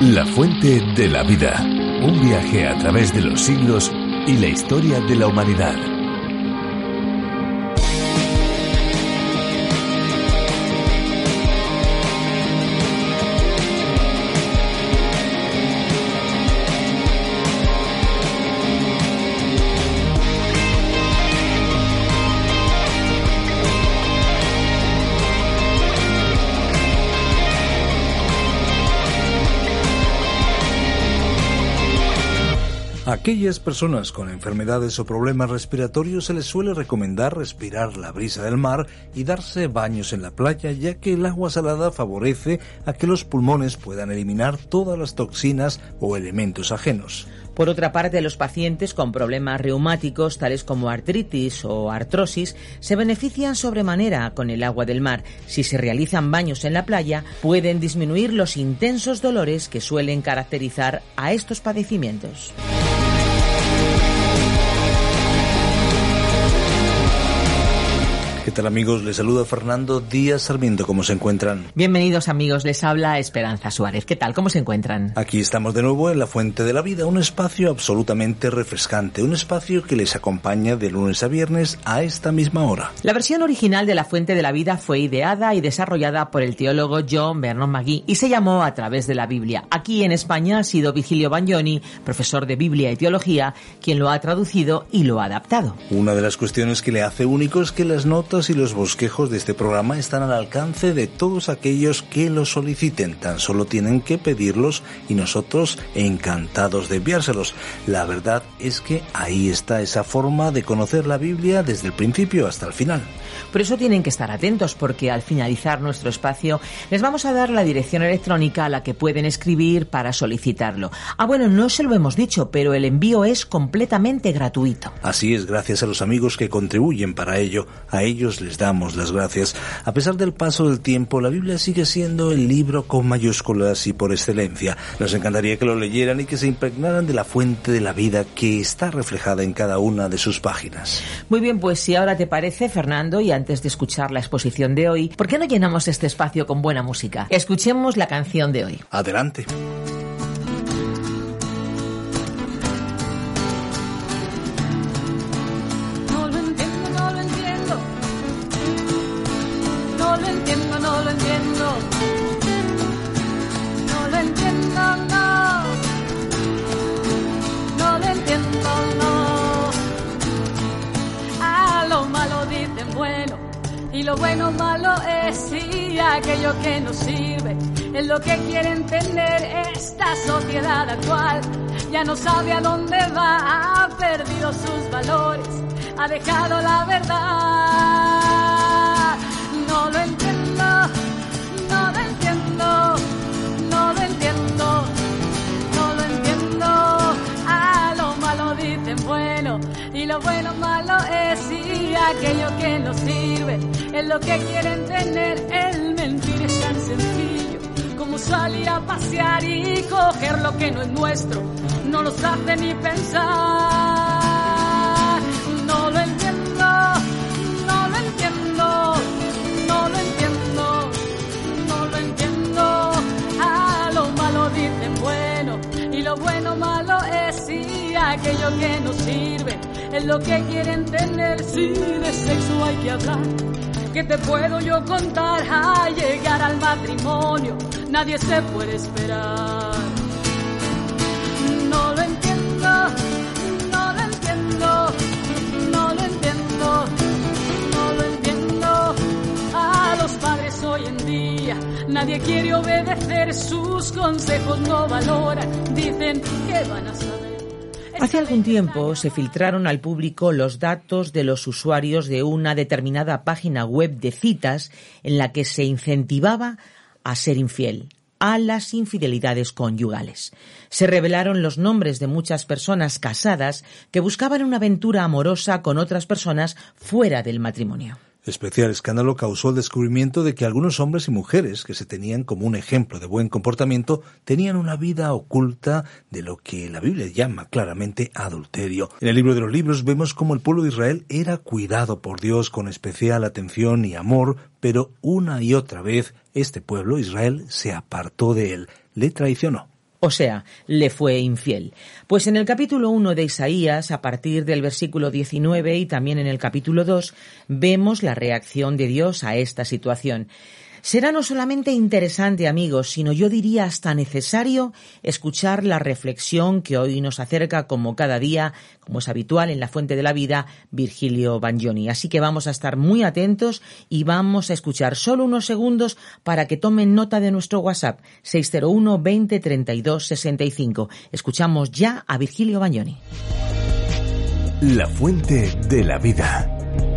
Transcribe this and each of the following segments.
La fuente de la vida. Un viaje a través de los siglos y la historia de la humanidad. A aquellas personas con enfermedades o problemas respiratorios se les suele recomendar respirar la brisa del mar y darse baños en la playa, ya que el agua salada favorece a que los pulmones puedan eliminar todas las toxinas o elementos ajenos. Por otra parte, los pacientes con problemas reumáticos, tales como artritis o artrosis, se benefician sobremanera con el agua del mar. Si se realizan baños en la playa, pueden disminuir los intensos dolores que suelen caracterizar a estos padecimientos. ¿Qué tal, amigos? Les saluda Fernando Díaz Sarmiento. ¿Cómo se encuentran? Bienvenidos, amigos. Les habla Esperanza Suárez. ¿Qué tal? ¿Cómo se encuentran? Aquí estamos de nuevo en La Fuente de la Vida, un espacio absolutamente refrescante, un espacio que les acompaña de lunes a viernes a esta misma hora. La versión original de La Fuente de la Vida fue ideada y desarrollada por el teólogo John Vernon McGee y se llamó A través de la Biblia. Aquí en España ha sido Vigilio Bagnoni, profesor de Biblia y Teología, quien lo ha traducido y lo ha adaptado. Una de las cuestiones que le hace único es que las notas y los bosquejos de este programa están al alcance de todos aquellos que los soliciten. Tan solo tienen que pedirlos y nosotros encantados de enviárselos. La verdad es que ahí está esa forma de conocer la Biblia desde el principio hasta el final. Por eso tienen que estar atentos, porque al finalizar nuestro espacio les vamos a dar la dirección electrónica a la que pueden escribir para solicitarlo. Bueno, no se lo hemos dicho, pero el envío es completamente gratuito. Así es, gracias a los amigos que contribuyen para ello. A ellos les damos las gracias. A pesar del paso del tiempo, la Biblia sigue siendo el libro con mayúsculas y por excelencia. Nos encantaría que lo leyeran y que se impregnaran de la fuente de la vida que está reflejada en cada una de sus páginas. Muy bien, pues si ahora te parece, Fernando, y antes de escuchar la exposición de hoy, ¿por qué no llenamos este espacio con buena música? Escuchemos la canción de hoy. Adelante. Y lo bueno malo es y aquello que nos sirve es lo que quiere entender esta sociedad actual. Ya no sabe a dónde va, ha perdido sus valores, ha dejado la verdad. No lo entiendo, no lo entiendo, no lo entiendo, no lo entiendo. A lo malo dicen bueno y lo bueno malo es y aquello que nos sirve es lo que quieren tener. El mentir es tan sencillo como salir a pasear y coger lo que no es nuestro. No nos hace ni pensar. No lo entiendo, no lo entiendo, no lo entiendo, no lo entiendo. A lo malo dicen bueno y lo bueno malo es y aquello que nos sirve es lo que quieren tener. Si de sexo hay que hablar, ¿qué te puedo yo contar? A llegar al matrimonio nadie se puede esperar. No lo entiendo, no lo entiendo, no lo entiendo, no lo entiendo. A los padres hoy en día nadie quiere obedecer, sus consejos no valoran, dicen que van a saber. Hace algún tiempo se filtraron al público los datos de los usuarios de una determinada página web de citas en la que se incentivaba a ser infiel, a las infidelidades conyugales. Se revelaron los nombres de muchas personas casadas que buscaban una aventura amorosa con otras personas fuera del matrimonio. Especial escándalo causó el descubrimiento de que algunos hombres y mujeres que se tenían como un ejemplo de buen comportamiento tenían una vida oculta de lo que la Biblia llama claramente adulterio. En el libro de los libros vemos cómo el pueblo de Israel era cuidado por Dios con especial atención y amor, pero una y otra vez este pueblo, Israel, se apartó de él, le traicionó. O sea, le fue infiel. Pues en el capítulo 1 de Isaías, a partir del versículo 19 y también en el capítulo 2, vemos la reacción de Dios a esta situación. Será no solamente interesante, amigos, sino yo diría hasta necesario escuchar la reflexión que hoy nos acerca, como cada día, como es habitual en La Fuente de la Vida, Virgilio Bagnoni. Así que vamos a estar muy atentos y vamos a escuchar solo unos segundos para que tomen nota de nuestro WhatsApp, 601 20 32 65. Escuchamos ya a Virgilio Bagnoni. La Fuente de la Vida.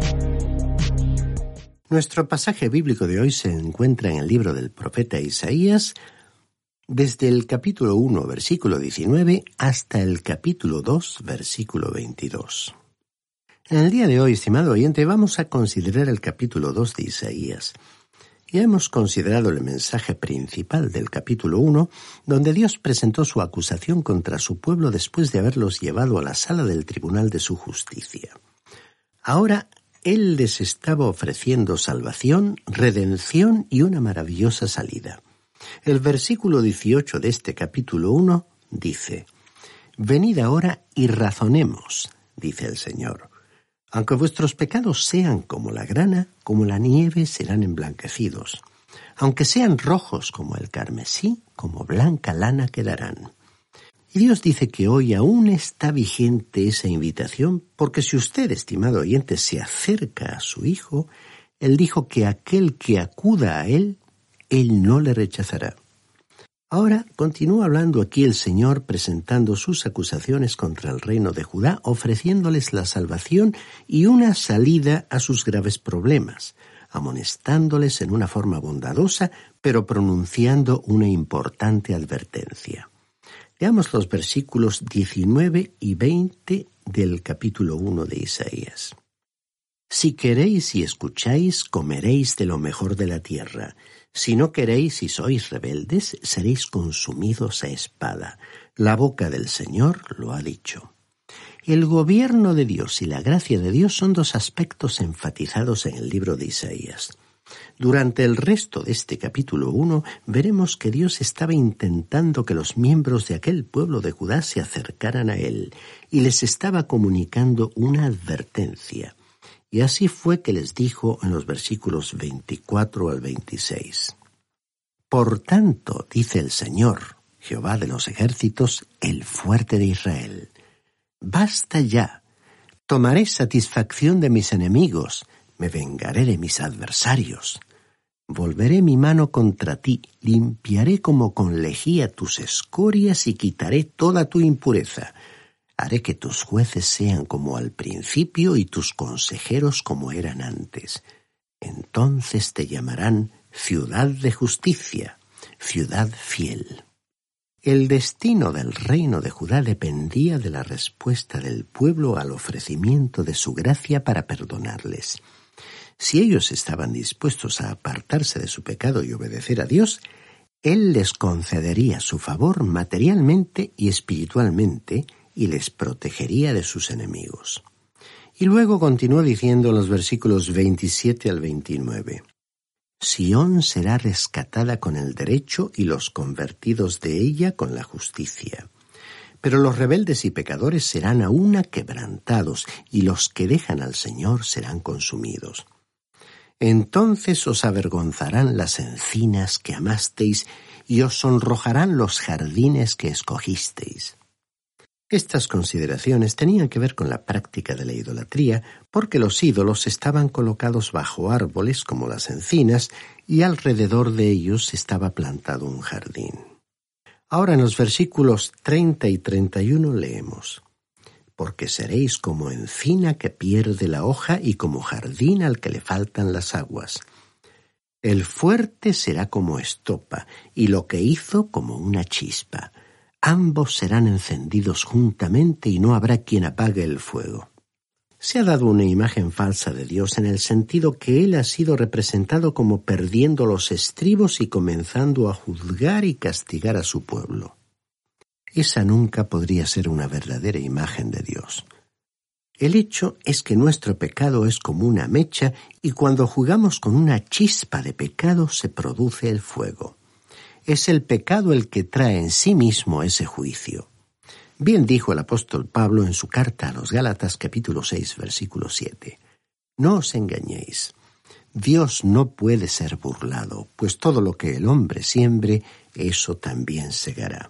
Nuestro pasaje bíblico de hoy se encuentra en el libro del profeta Isaías, desde el capítulo 1, versículo 19, hasta el capítulo 2, versículo 22. En el día de hoy, estimado oyente, vamos a considerar el capítulo 2 de Isaías. Ya hemos considerado el mensaje principal del capítulo 1, donde Dios presentó su acusación contra su pueblo después de haberlos llevado a la sala del tribunal de su justicia. Ahora, Él les estaba ofreciendo salvación, redención y una maravillosa salida. El versículo 18 de este capítulo 1 dice: «Venid ahora y razonemos», dice el Señor. «Aunque vuestros pecados sean como la grana, como la nieve serán emblanquecidos. Aunque sean rojos como el carmesí, como blanca lana quedarán». Y Dios dice que hoy aún está vigente esa invitación, porque si usted, estimado oyente, se acerca a su Hijo, Él dijo que aquel que acuda a Él, Él no le rechazará. Ahora continúa hablando aquí el Señor, presentando sus acusaciones contra el reino de Judá, ofreciéndoles la salvación y una salida a sus graves problemas, amonestándoles en una forma bondadosa, pero pronunciando una importante advertencia. Veamos los versículos 19 y 20 del capítulo 1 de Isaías. «Si queréis y escucháis, comeréis de lo mejor de la tierra. Si no queréis y sois rebeldes, seréis consumidos a espada. La boca del Señor lo ha dicho». El gobierno de Dios y la gracia de Dios son dos aspectos enfatizados en el libro de Isaías. Durante el resto de este capítulo 1 veremos que Dios estaba intentando que los miembros de aquel pueblo de Judá se acercaran a Él y les estaba comunicando una advertencia. Y así fue que les dijo en los versículos 24 al 26. «Por tanto, dice el Señor, Jehová de los ejércitos, el fuerte de Israel, basta ya, tomaré satisfacción de mis enemigos, me vengaré de mis adversarios. Volveré mi mano contra ti, limpiaré como con lejía tus escorias y quitaré toda tu impureza. Haré que tus jueces sean como al principio y tus consejeros como eran antes. Entonces te llamarán ciudad de justicia, ciudad fiel». El destino del reino de Judá dependía de la respuesta del pueblo al ofrecimiento de su gracia para perdonarles. Si ellos estaban dispuestos a apartarse de su pecado y obedecer a Dios, Él les concedería su favor materialmente y espiritualmente y les protegería de sus enemigos. Y luego continuó diciendo en los versículos 27 al 29, «Sión será rescatada con el derecho y los convertidos de ella con la justicia. Pero los rebeldes y pecadores serán a una quebrantados y los que dejan al Señor serán consumidos. Entonces os avergonzarán las encinas que amasteis y os sonrojarán los jardines que escogisteis». Estas consideraciones tenían que ver con la práctica de la idolatría, porque los ídolos estaban colocados bajo árboles como las encinas y alrededor de ellos estaba plantado un jardín. Ahora en los versículos 30 y 31 leemos: «Porque seréis como encina que pierde la hoja y como jardín al que le faltan las aguas. El fuerte será como estopa y lo que hizo como una chispa. Ambos serán encendidos juntamente y no habrá quien apague el fuego». Se ha dado una imagen falsa de Dios en el sentido que Él ha sido representado como perdiendo los estribos y comenzando a juzgar y castigar a su pueblo. Esa nunca podría ser una verdadera imagen de Dios. El hecho es que nuestro pecado es como una mecha y cuando jugamos con una chispa de pecado se produce el fuego. es el pecado el que trae en sí mismo ese juicio. Bien dijo el apóstol Pablo en su carta a los Gálatas capítulo 6, versículo 7. No os engañéis. Dios no puede ser burlado, pues todo lo que el hombre siembre, eso también segará.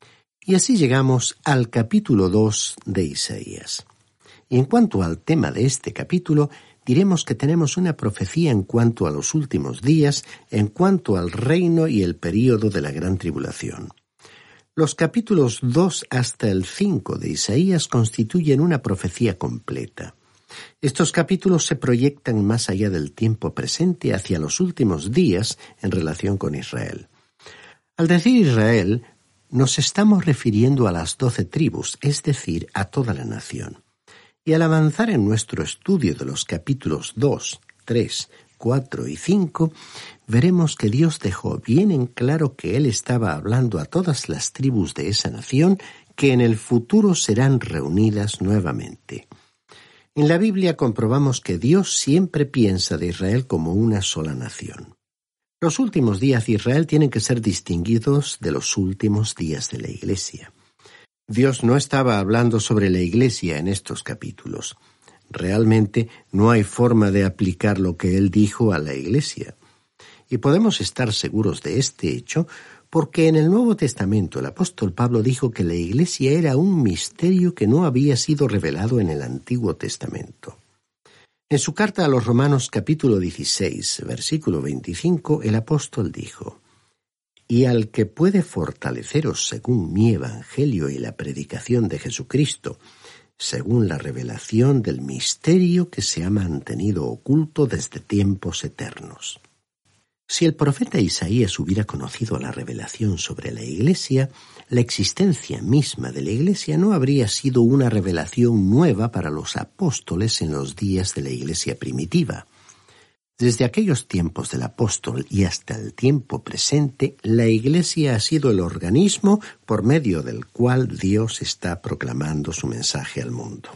Y así llegamos al capítulo 2 de Isaías. Y en cuanto al tema de este capítulo, diremos que tenemos una profecía en cuanto a los últimos días, en cuanto al reino y el período de la gran tribulación. Los capítulos 2 hasta el 5 de Isaías constituyen una profecía completa. Estos capítulos se proyectan más allá del tiempo presente hacia los últimos días en relación con Israel. Al decir Israel, nos estamos refiriendo a las 12 tribus, es decir, a toda la nación. Y al avanzar en nuestro estudio de los capítulos 2, 3, 4 y 5, veremos que Dios dejó bien en claro que Él estaba hablando a todas las tribus de esa nación que en el futuro serán reunidas nuevamente. En la Biblia comprobamos que Dios siempre piensa de Israel como una sola nación. Los últimos días de Israel tienen que ser distinguidos de los últimos días de la Iglesia. Dios no estaba hablando sobre la Iglesia en estos capítulos. Realmente no hay forma de aplicar lo que Él dijo a la Iglesia. Y podemos estar seguros de este hecho porque en el Nuevo Testamento el apóstol Pablo dijo que la Iglesia era un misterio que no había sido revelado en el Antiguo Testamento. En su carta a los Romanos capítulo 16, versículo 25, el apóstol dijo: «Y al que puede fortaleceros según mi evangelio y la predicación de Jesucristo, según la revelación del misterio que se ha mantenido oculto desde tiempos eternos». Si el profeta Isaías hubiera conocido la revelación sobre la Iglesia, la existencia misma de la Iglesia no habría sido una revelación nueva para los apóstoles en los días de la Iglesia primitiva. Desde aquellos tiempos del apóstol y hasta el tiempo presente, la Iglesia ha sido el organismo por medio del cual Dios está proclamando su mensaje al mundo.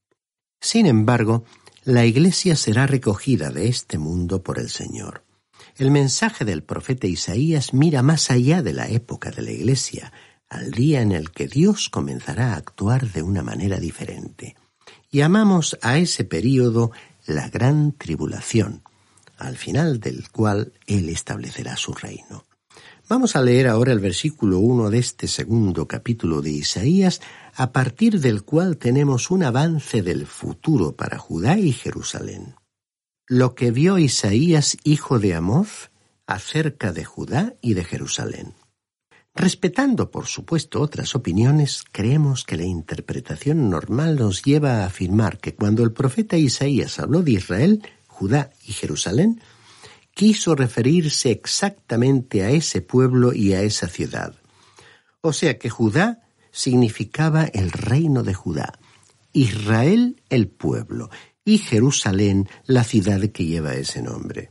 Sin embargo, la Iglesia será recogida de este mundo por el Señor. El mensaje del profeta Isaías mira más allá de la época de la Iglesia, al día en el que Dios comenzará a actuar de una manera diferente. Llamamos a ese período la Gran Tribulación, al final del cual Él establecerá su reino. Vamos a leer ahora el versículo 1 de este segundo capítulo de Isaías, a partir del cual tenemos un avance del futuro para Judá y Jerusalén. Lo que vio Isaías, hijo de Amoz, acerca de Judá y de Jerusalén. Respetando, por supuesto, otras opiniones, creemos que la interpretación normal nos lleva a afirmar que cuando el profeta Isaías habló de Israel, Judá y Jerusalén, quiso referirse exactamente a ese pueblo y a esa ciudad. O sea que Judá significaba el reino de Judá, Israel el pueblo, y Jerusalén la ciudad que lleva ese nombre.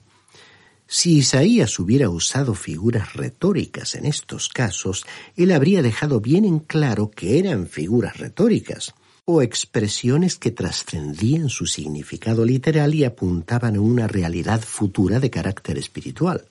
Si Isaías hubiera usado figuras retóricas en estos casos, él habría dejado bien en claro que eran figuras retóricas, o expresiones que trascendían su significado literal y apuntaban a una realidad futura de carácter espiritual.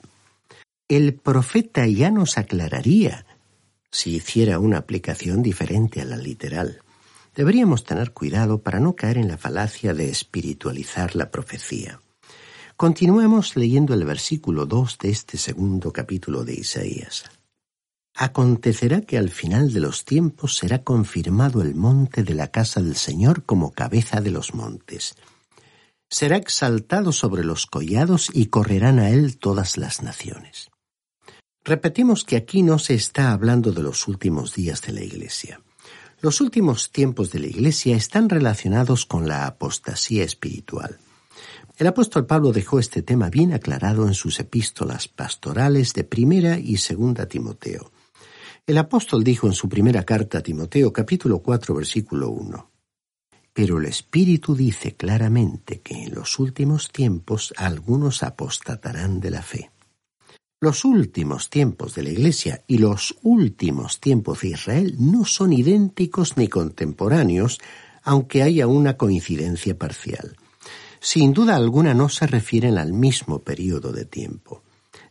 El profeta ya nos aclararía si hiciera una aplicación diferente a la literal. Deberíamos tener cuidado para no caer en la falacia de espiritualizar la profecía. Continuemos leyendo el versículo 2 de este segundo capítulo de Isaías. Acontecerá que al final de los tiempos será confirmado el monte de la casa del Señor como cabeza de los montes. Será exaltado sobre los collados y correrán a él todas las naciones. Repetimos que aquí no se está hablando de los últimos días de la Iglesia. Los últimos tiempos de la Iglesia están relacionados con la apostasía espiritual. El apóstol Pablo dejó este tema bien aclarado en sus epístolas pastorales de 1 y 2 Timoteo. El apóstol dijo en su primera carta a Timoteo, capítulo 4, versículo 1: «Pero el Espíritu dice claramente que en los últimos tiempos algunos apostatarán de la fe». Los últimos tiempos de la Iglesia y los últimos tiempos de Israel no son idénticos ni contemporáneos, aunque haya una coincidencia parcial. Sin duda alguna no se refieren al mismo periodo de tiempo.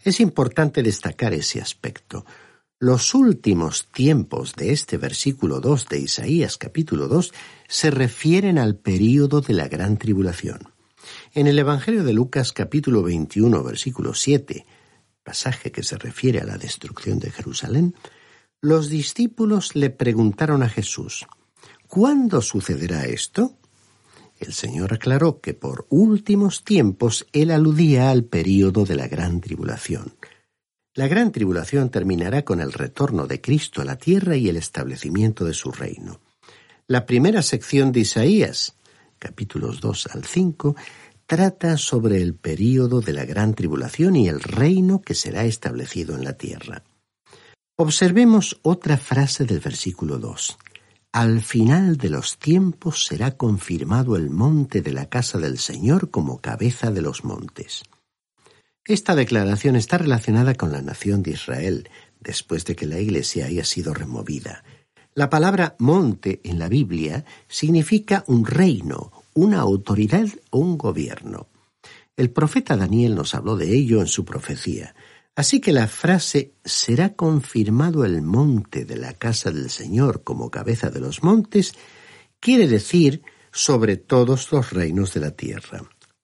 Es importante destacar ese aspecto. Los últimos tiempos de este versículo 2 de Isaías capítulo 2 se refieren al período de la gran tribulación. En el Evangelio de Lucas capítulo 21 versículo 7, pasaje que se refiere a la destrucción de Jerusalén, los discípulos le preguntaron a Jesús: ¿cuándo sucederá esto? El Señor aclaró que por últimos tiempos él aludía al período de la gran tribulación. La gran tribulación terminará con el retorno de Cristo a la tierra y el establecimiento de su reino. La primera sección de Isaías, capítulos 2 al 5, trata sobre el período de la gran tribulación y el reino que será establecido en la tierra. Observemos otra frase del versículo 2. Al final de los tiempos será confirmado el monte de la casa del Señor como cabeza de los montes. Esta declaración está relacionada con la nación de Israel, después de que la Iglesia haya sido removida. La palabra monte en la Biblia significa un reino, una autoridad o un gobierno. El profeta Daniel nos habló de ello en su profecía. Así que la frase «será confirmado el monte de la casa del Señor como cabeza de los montes» quiere decir sobre todos los reinos de la tierra.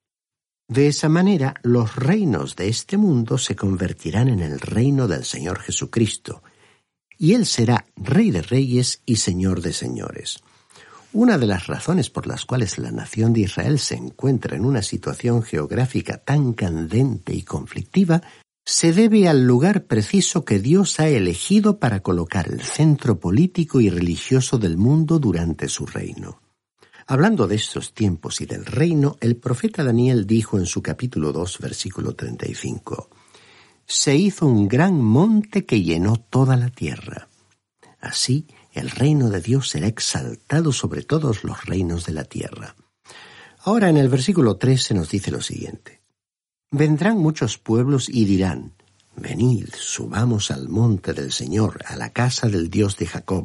De esa manera, los reinos de este mundo se convertirán en el reino del Señor Jesucristo, y Él será Rey de Reyes y Señor de Señores. Una de las razones por las cuales la nación de Israel se encuentra en una situación geográfica tan candente y conflictiva se debe al lugar preciso que Dios ha elegido para colocar el centro político y religioso del mundo durante su reino. Hablando de estos tiempos y del reino, el profeta Daniel dijo en su capítulo 2, versículo 35, «Se hizo un gran monte que llenó toda la tierra. Así, el reino de Dios será exaltado sobre todos los reinos de la tierra». Ahora en el versículo 3 se nos dice lo siguiente. Vendrán muchos pueblos y dirán, «Venid, subamos al monte del Señor, a la casa del Dios de Jacob.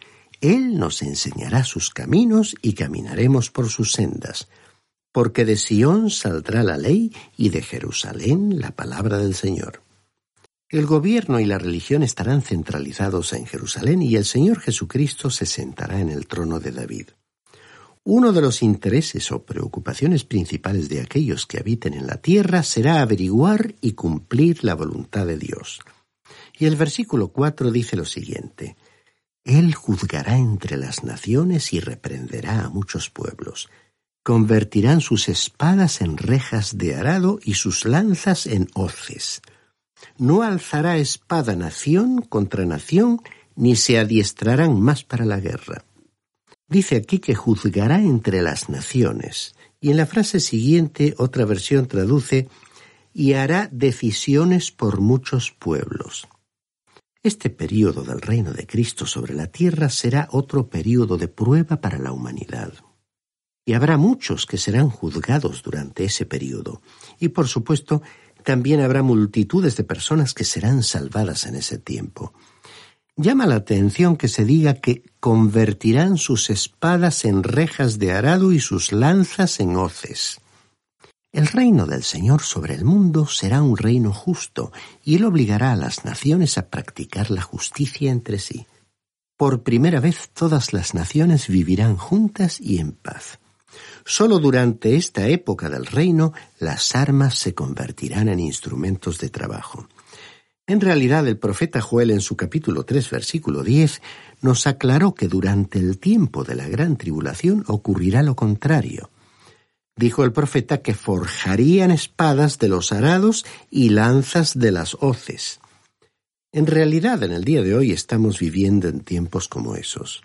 Él nos enseñará sus caminos y caminaremos por sus sendas. Porque de Sión saldrá la ley y de Jerusalén la palabra del Señor». El gobierno y la religión estarán centralizados en Jerusalén y el Señor Jesucristo se sentará en el trono de David. Uno de los intereses o preocupaciones principales de aquellos que habiten en la tierra será averiguar y cumplir la voluntad de Dios. Y el versículo 4 dice lo siguiente: Él juzgará entre las naciones y reprenderá a muchos pueblos. Convertirán sus espadas en rejas de arado y sus lanzas en hoces. No alzará espada nación contra nación, ni se adiestrarán más para la guerra. Dice aquí que juzgará entre las naciones, y en la frase siguiente otra versión traduce, y hará decisiones por muchos pueblos. Este período del reino de Cristo sobre la tierra será otro período de prueba para la humanidad. Y habrá muchos que serán juzgados durante ese período, y por supuesto también habrá multitudes de personas que serán salvadas en ese tiempo. Llama la atención que se diga que convertirán sus espadas en rejas de arado y sus lanzas en hoces. El reino del Señor sobre el mundo será un reino justo, y Él obligará a las naciones a practicar la justicia entre sí. Por primera vez todas las naciones vivirán juntas y en paz. Solo durante esta época del reino las armas se convertirán en instrumentos de trabajo. En realidad, el profeta Joel en su capítulo 3, versículo 10, nos aclaró que durante el tiempo de la gran tribulación ocurrirá lo contrario. Dijo el profeta que forjarían espadas de los arados y lanzas de las hoces. En realidad, en el día de hoy estamos viviendo en tiempos como esos.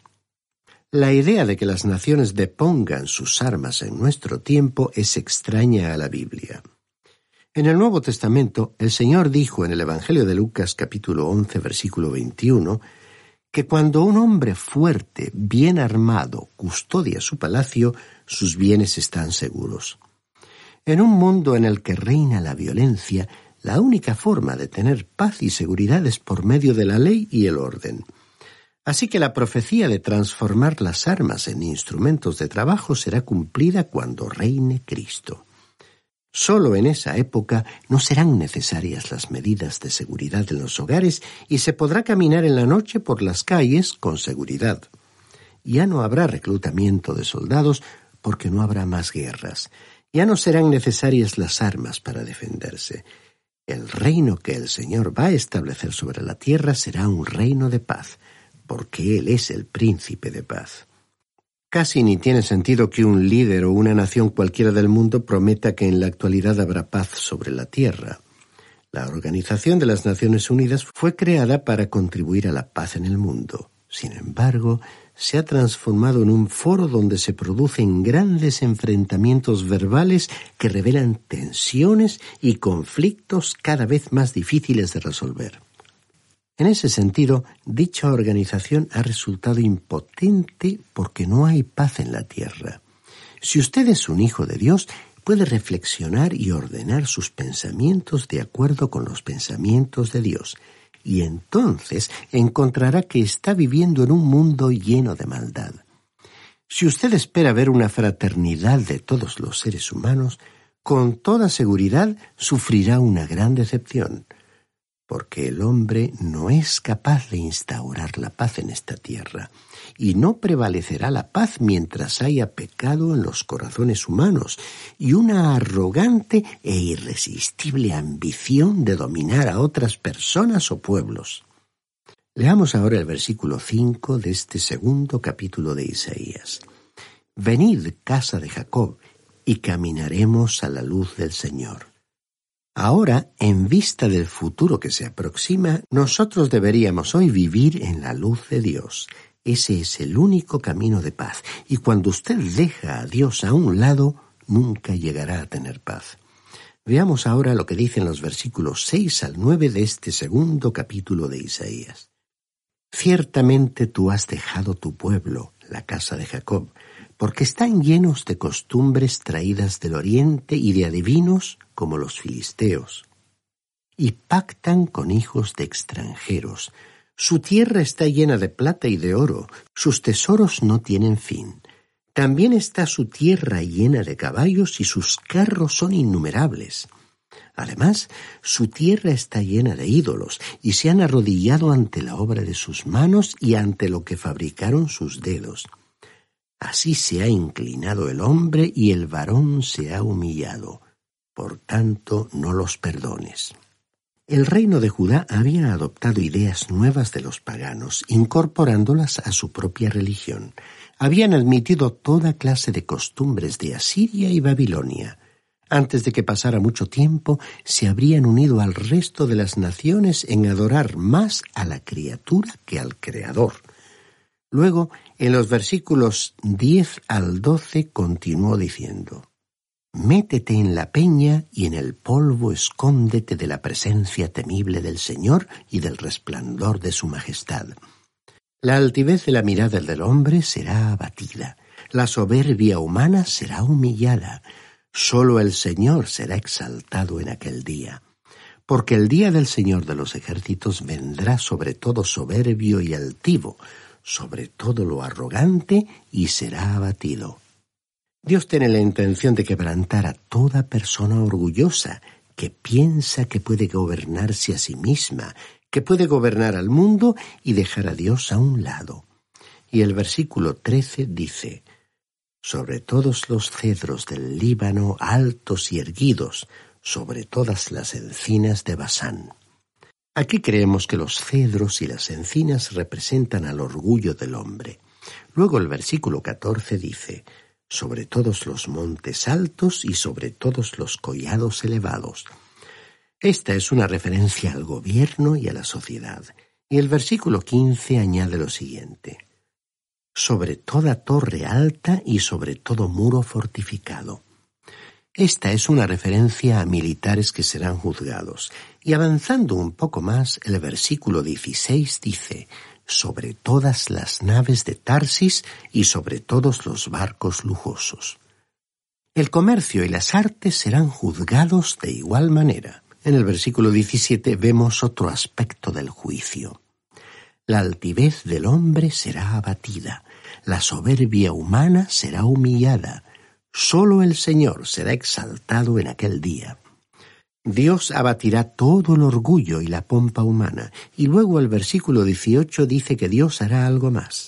La idea de que las naciones depongan sus armas en nuestro tiempo es extraña a la Biblia. En el Nuevo Testamento, el Señor dijo en el Evangelio de Lucas capítulo 11, versículo 21, que cuando un hombre fuerte, bien armado, custodia su palacio, sus bienes están seguros. En un mundo en el que reina la violencia, la única forma de tener paz y seguridad es por medio de la ley y el orden. Así que la profecía de transformar las armas en instrumentos de trabajo será cumplida cuando reine Cristo. Solo en esa época no serán necesarias las medidas de seguridad en los hogares y se podrá caminar en la noche por las calles con seguridad. Ya no habrá reclutamiento de soldados porque no habrá más guerras. Ya no serán necesarias las armas para defenderse. El reino que el Señor va a establecer sobre la tierra será un reino de paz, porque Él es el príncipe de paz. Casi ni tiene sentido que un líder o una nación cualquiera del mundo prometa que en la actualidad habrá paz sobre la tierra. La Organización de las Naciones Unidas fue creada para contribuir a la paz en el mundo. Sin embargo, se ha transformado en un foro donde se producen grandes enfrentamientos verbales que revelan tensiones y conflictos cada vez más difíciles de resolver. En ese sentido, dicha organización ha resultado impotente porque no hay paz en la tierra. Si usted es un hijo de Dios, puede reflexionar y ordenar sus pensamientos de acuerdo con los pensamientos de Dios, y entonces encontrará que está viviendo en un mundo lleno de maldad. Si usted espera ver una fraternidad de todos los seres humanos, con toda seguridad sufrirá una gran decepción, porque el hombre no es capaz de instaurar la paz en esta tierra, y no prevalecerá la paz mientras haya pecado en los corazones humanos y una arrogante e irresistible ambición de dominar a otras personas o pueblos. Leamos ahora el versículo 5 de este segundo capítulo de Isaías. Venid, casa de Jacob, y caminaremos a la luz del Señor. Ahora, en vista del futuro que se aproxima, nosotros deberíamos hoy vivir en la luz de Dios. Ese es el único camino de paz, y cuando usted deja a Dios a un lado, nunca llegará a tener paz. Veamos ahora lo que dicen los versículos 6 al 9 de este segundo capítulo de Isaías. Ciertamente tú has dejado tu pueblo, la casa de Jacob, porque están llenos de costumbres traídas del oriente y de adivinos como los filisteos. Y pactan con hijos de extranjeros. Su tierra está llena de plata y de oro, sus tesoros no tienen fin. También está su tierra llena de caballos y sus carros son innumerables. Además, su tierra está llena de ídolos y se han arrodillado ante la obra de sus manos y ante lo que fabricaron sus dedos. Así se ha inclinado el hombre y el varón se ha humillado. Por tanto, no los perdones. El reino de Judá había adoptado ideas nuevas de los paganos, incorporándolas a su propia religión. Habían admitido toda clase de costumbres de Asiria y Babilonia. Antes de que pasara mucho tiempo, se habrían unido al resto de las naciones en adorar más a la criatura que al Creador. Luego, en los versículos 10 al 12, continuó diciendo: Métete en la peña y en el polvo escóndete de la presencia temible del Señor y del resplandor de su majestad. La altivez de la mirada del hombre será abatida, la soberbia humana será humillada. Solo el Señor será exaltado en aquel día. Porque el día del Señor de los ejércitos vendrá sobre todo soberbio y altivo, sobre todo lo arrogante, y será abatido. Dios tiene la intención de quebrantar a toda persona orgullosa que piensa que puede gobernarse a sí misma, que puede gobernar al mundo y dejar a Dios a un lado. Y el versículo 13 dice: Sobre todos los cedros del Líbano altos y erguidos, sobre todas las encinas de Basán. Aquí creemos que los cedros y las encinas representan al orgullo del hombre. Luego el versículo 14 dice: sobre todos los montes altos y sobre todos los collados elevados. Esta es una referencia al gobierno y a la sociedad. Y el versículo 15 añade lo siguiente: sobre toda torre alta y sobre todo muro fortificado. Esta es una referencia a militares que serán juzgados. Y avanzando un poco más, el versículo 16 dice: sobre todas las naves de Tarsis y sobre todos los barcos lujosos. El comercio y las artes serán juzgados de igual manera. En el versículo 17 vemos otro aspecto del juicio. La altivez del hombre será abatida, la soberbia humana será humillada, Solo el Señor será exaltado en aquel día. Dios abatirá todo el orgullo y la pompa humana. Y luego el versículo 18 dice que Dios hará algo más.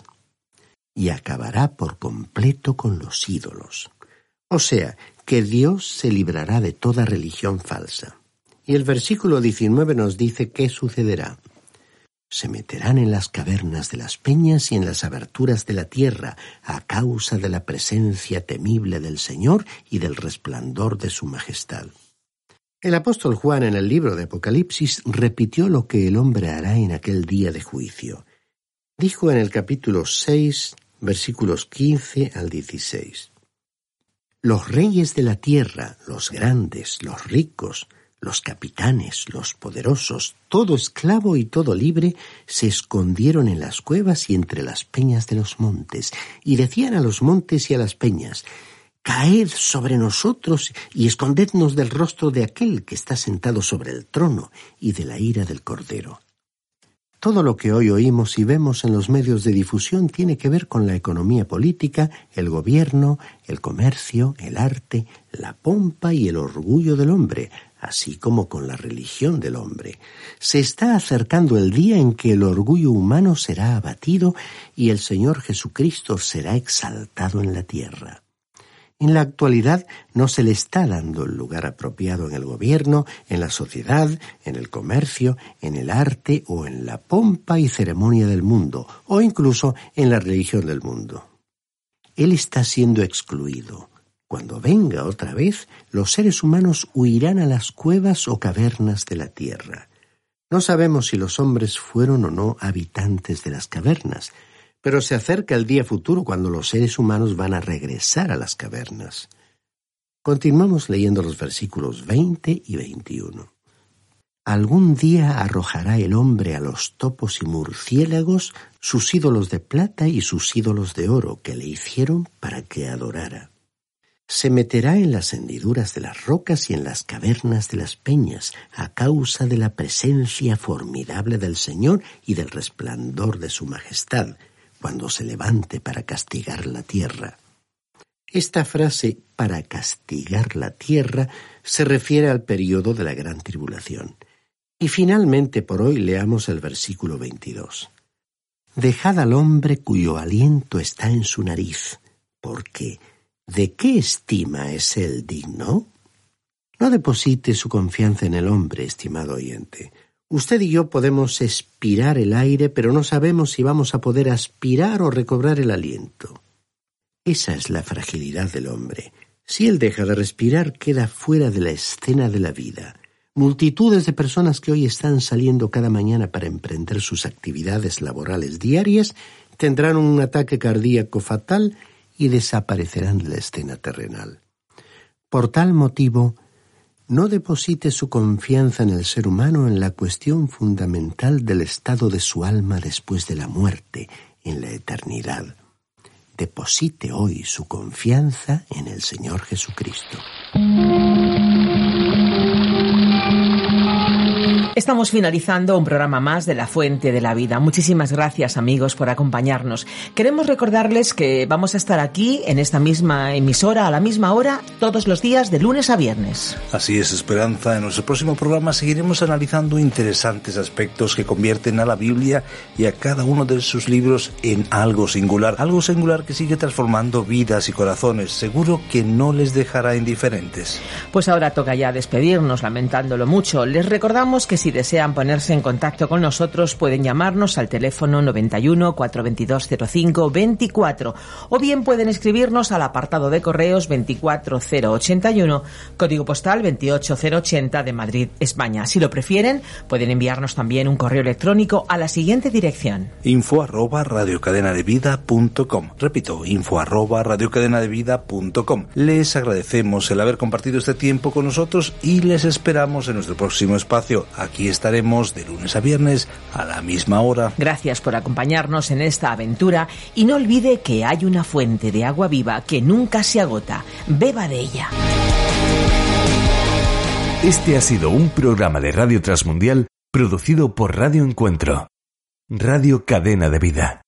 Y acabará por completo con los ídolos. O sea, que Dios se librará de toda religión falsa. Y el versículo 19 nos dice qué sucederá. Se meterán en las cavernas de las peñas y en las aberturas de la tierra a causa de la presencia temible del Señor y del resplandor de su majestad. El apóstol Juan en el libro de Apocalipsis repitió lo que el hombre hará en aquel día de juicio. Dijo en el capítulo 6, versículos 15 al 16. Los reyes de la tierra, los grandes, los ricos, los capitanes, los poderosos, todo esclavo y todo libre, se escondieron en las cuevas y entre las peñas de los montes, y decían a los montes y a las peñas: «Caed sobre nosotros y escondednos del rostro de aquel que está sentado sobre el trono y de la ira del Cordero». Todo lo que hoy oímos y vemos en los medios de difusión tiene que ver con la economía política, el gobierno, el comercio, el arte, la pompa y el orgullo del hombre, así como con la religión del hombre. Se está acercando el día en que el orgullo humano será abatido y el Señor Jesucristo será exaltado en la tierra. En la actualidad no se le está dando el lugar apropiado en el gobierno, en la sociedad, en el comercio, en el arte o en la pompa y ceremonia del mundo, o incluso en la religión del mundo. Él está siendo excluido. Cuando venga otra vez, los seres humanos huirán a las cuevas o cavernas de la tierra. No sabemos si los hombres fueron o no habitantes de las cavernas, pero se acerca el día futuro cuando los seres humanos van a regresar a las cavernas. Continuamos leyendo los versículos 20 y 21. Algún día arrojará el hombre a los topos y murciélagos sus ídolos de plata y sus ídolos de oro que le hicieron para que adorara. Se meterá en las hendiduras de las rocas y en las cavernas de las peñas a causa de la presencia formidable del Señor y del resplandor de su majestad, cuando se levante para castigar la tierra. Esta frase, para castigar la tierra, se refiere al periodo de la gran tribulación. Y finalmente por hoy leamos el versículo 22. Dejad al hombre cuyo aliento está en su nariz, porque ¿de qué estima es él digno? No deposite su confianza en el hombre, estimado oyente. Usted y yo podemos expirar el aire, pero no sabemos si vamos a poder aspirar o recobrar el aliento. Esa es la fragilidad del hombre. Si él deja de respirar, queda fuera de la escena de la vida. Multitudes de personas que hoy están saliendo cada mañana para emprender sus actividades laborales diarias tendrán un ataque cardíaco fatal y desaparecerán de la escena terrenal. Por tal motivo, no deposite su confianza en el ser humano en la cuestión fundamental del estado de su alma después de la muerte, en la eternidad. Deposite hoy su confianza en el Señor Jesucristo. Estamos finalizando un programa más de La Fuente de la Vida. Muchísimas gracias, amigos, por acompañarnos. Queremos recordarles que vamos a estar aquí en esta misma emisora a la misma hora todos los días de lunes a viernes. Así es, Esperanza. En nuestro próximo programa seguiremos analizando interesantes aspectos que convierten a la Biblia y a cada uno de sus libros en algo singular que sigue transformando vidas y corazones. Seguro que no les dejará indiferentes. Pues ahora toca ya despedirnos, lamentándolo mucho. Les recordamos que si desean ponerse en contacto con nosotros pueden llamarnos al teléfono 91 422 05 24 o bien pueden escribirnos al apartado de correos 24081, código postal 28080 de Madrid, España. Si lo prefieren, pueden enviarnos también un correo electrónico a la siguiente dirección: info@radiocadenadevida.com. Repito, info@radiocadenadevida.com. Les agradecemos el haber compartido este tiempo con nosotros y les esperamos en nuestro próximo espacio. Aquí estaremos de lunes a viernes a la misma hora. Gracias por acompañarnos en esta aventura y no olvide que hay una fuente de agua viva que nunca se agota. Beba de ella. Este ha sido un programa de Radio Transmundial producido por Radio Encuentro, Radio Cadena de Vida.